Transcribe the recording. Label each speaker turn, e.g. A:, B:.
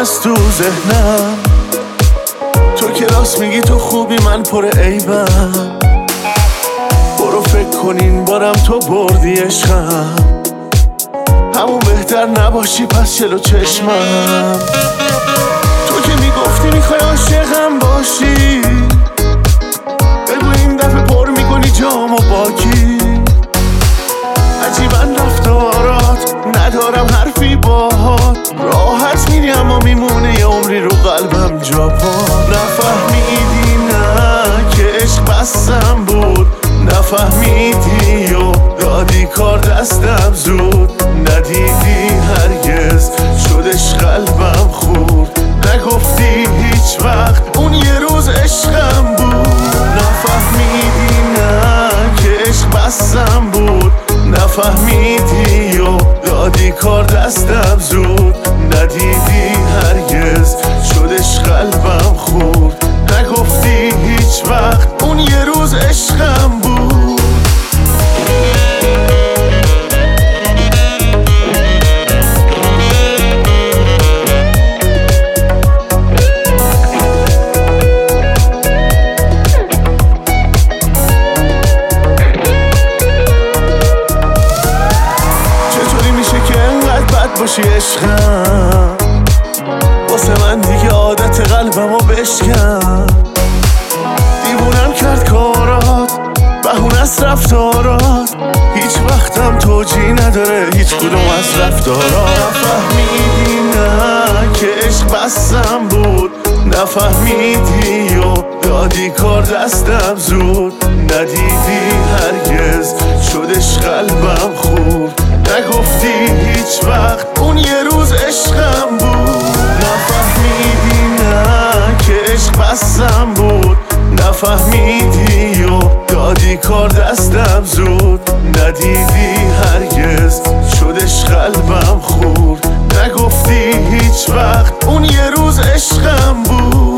A: از تو ذهنم، تو که راست میگی تو خوبی من پر عیبم. برو فکر کن این بارم تو بردی عشقم، همون بهتر نباشی پس جلو چشمم. تو که میگفتی میخوای عاشقم باشی، بگو این دفعه پر میکنی جامو باکی. عجیبا رفتارات ندارم حرفی باهات، راحت میری اما میمونه یه عمری رو قلبم جا پا. نفهمیدی نه که عشق بسم بود، نفهمیدی و دادی کار دستم زود. ندیدی هرگز شدش قلبم خورد، نگفتی هیچ وقت اون یه روز عشقم بود. نفهمیدی نه که عشق بسم بود، نفهمیدی و دادی کار دستم زود. ندیدی هرگز شدش قلبم خورد، نگفتی هیچ وقت اون یه روز عشقم بود. چطوری میشه که انقدر بد باشی عشقم، واسه من دیگه عادت قلبمو بشکن. دیوونم کرد کارات، بهونه از رفتارات، هیچ وقتم توجیه نداره هیچ کدوم از رفتارات. نفهمیدی نه که عشق بسم بود، نفهمیدی و دادی کار دستم زود. ندیدی هرگز شدش قلبم خورد، نگفتی هیچ وقت اون یه روز عشقم بود. نفهمیدی نه که عشق بسم بود، نفهمیدی و دادی کار دستم زود. ندیدی هرگز شدش قلبم خورد، نگفتی هیچ وقت اون یه روز عشقم بود.